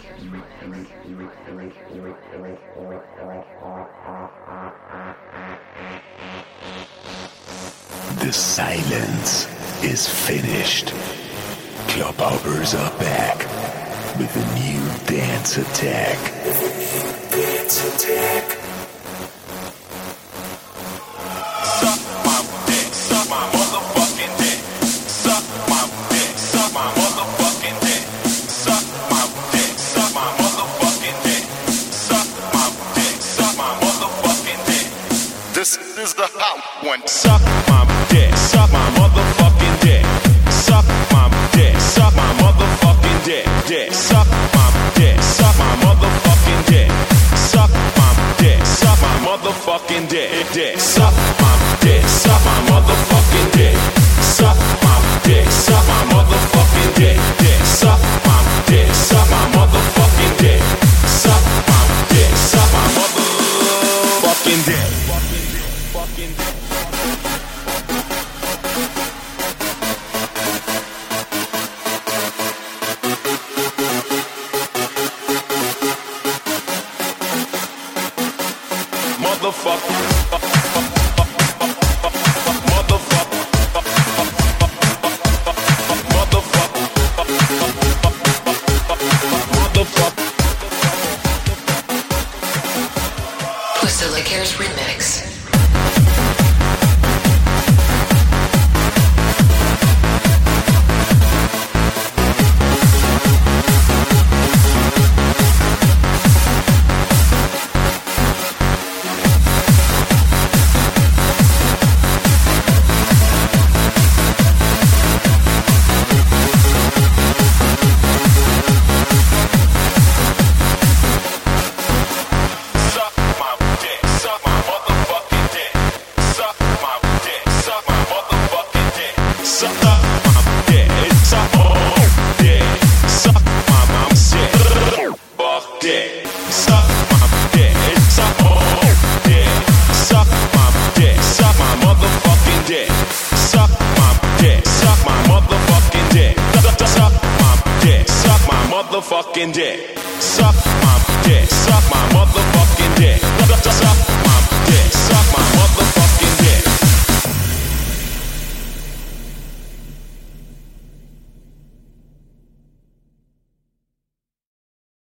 The silence is finished. Club hoppers are back with a new dance attack. Suck my dick, suck my motherfucking dick. Suck my dick, suck my motherfucking dick. Suck my dick, suck my motherfucking dick. Suck my dick, suck my motherfucking dick. This is the hot one. Suck my dick, suck my motherfucking dick. Suck my dick, suck my motherfucking dick. Dick, suck my dick, suck my motherfucking dick. Suck my dick, suck my motherfucking dick. Dick, suck my dick, suck my motherfucking dick. Suck my dick, suck my motherfucking dick. Dick, suck my dick, suck my motherfucking dick. Suck my dick, suck my motherfucking dick. Priscilla Cares Remix. Motherfucking dick. Suck my dick, suck my motherfucking dick.